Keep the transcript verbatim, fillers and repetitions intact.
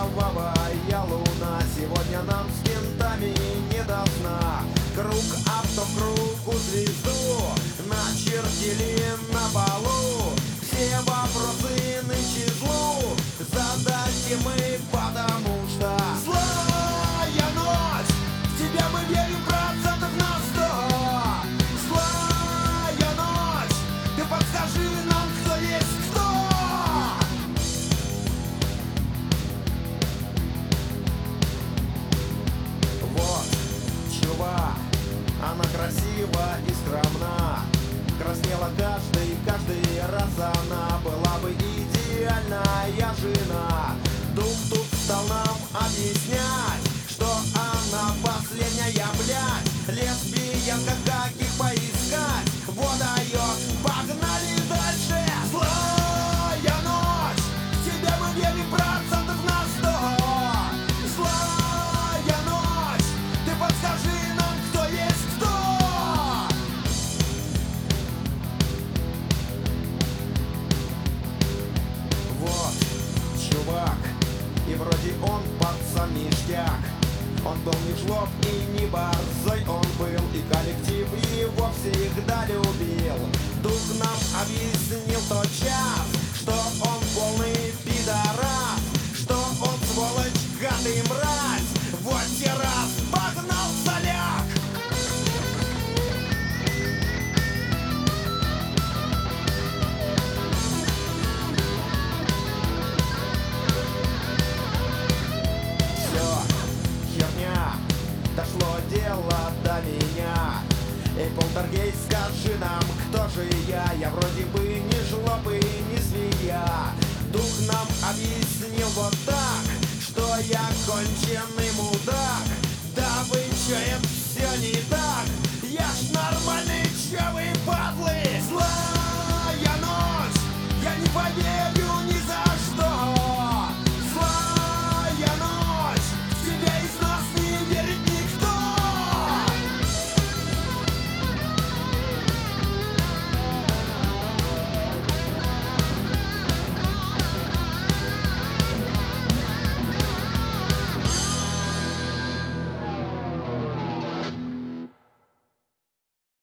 кровавая луна. Сегодня нам с кентами не до сна. Круг автокругу звезду начертили на полу. Все вопросы нынче злу задайте мы, потому что злая ночь, в тебя мы верим процентов на сто. Злая ночь, ты подскажи нам, кто есть кто. Вот, чувак, она красива и скромна. Краснела каждый, каждый раз она была бы идеальная жена. Дух тут стал нам объяснять, что она последняя, блядь, лесбиянка, как их поискать. Вот дает, погнали дальше. Злая ночь, в тебя мы верим процентов на сто. Злая ночь, ты подскажи нам, кто есть кто. Вот, чувак, и вроде он пацан ништяк. Он был не жлоб и не борзой, он был, и коллектив его всегда любил. Дух нам объяснил тот час, что он полный пидорас, что он сволочь, гад и мразь. Вот те раз погнал соляк. Дошло дело до меня. Эй, полтергейст, скажи нам, кто же я? Я вроде бы не жлоб и не свинья. Дух нам объяснил вот так, что я конченый мудак. Да вы чё, это все не так. Я ж нормальный